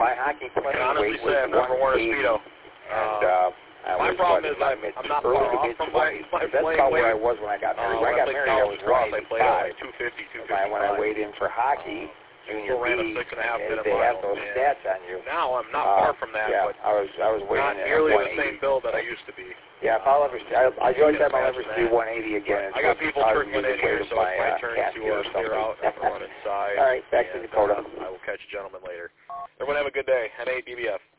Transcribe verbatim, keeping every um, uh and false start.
my hockey playing honestly weight say I've was never worn a one eighty, Speedo. and uh, I my was problem what, is I'm, mid, I'm not early far to off mid from my, twenties. my That's playing about weight. where I was when I got married. Uh, when I got played married, I college was lacrosse, one I played at like eighty-five. two fifty, two When I, when I fifty-five. weighed in for hockey, Uh, junior still ran a B, six and a half they, minute they mile. have those and stats on you. Now I'm not uh, far from that, yeah, but I was I was weighing not in nearly at the same build that I used to be. Yeah, if I'll ever, I, I joined them, I'll ever see that. one eighty again. I got people trickling in here, so my, it's my uh, turn to uh, clear out. I'm going to run inside. All right, back to and, Dakota. Uh, I will catch you gentlemen later. Everyone have a good day. N A D B F.